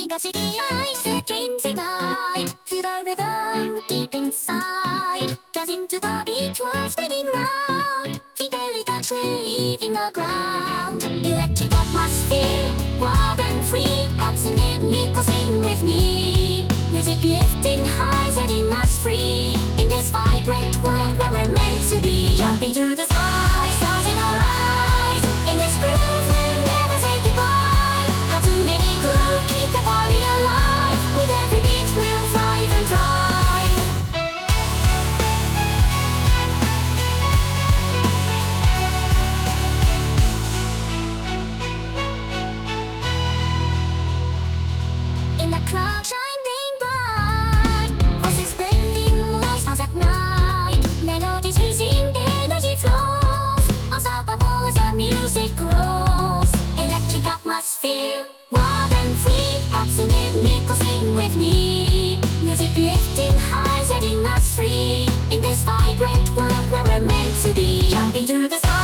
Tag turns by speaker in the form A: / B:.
A: 気が知り合いsecond divide to the rhythm deep inside. Dancing to the beat while spinning round. Fidelity touch leaving the ground. Electric atmosphere, wild and free. Absolutely sing with me. Music lifting high, setting us free. In this vibrant world where we're meant to be. Jumping through the sky, stars in our eyes. In this groove we'll never say goodbye. How to make it groove, keep the party alive. With every beat we'll thrive and thrive. In the crowd shining bright, voices blending like stars at night. Melodies raising, energy flows. Unstoppable as the music grows. Electric atmosphere, wild and free. Absolutely sing with me. Music lifting high, setting us free. In this vibrant world where we're meant to be. Jumping through the sky.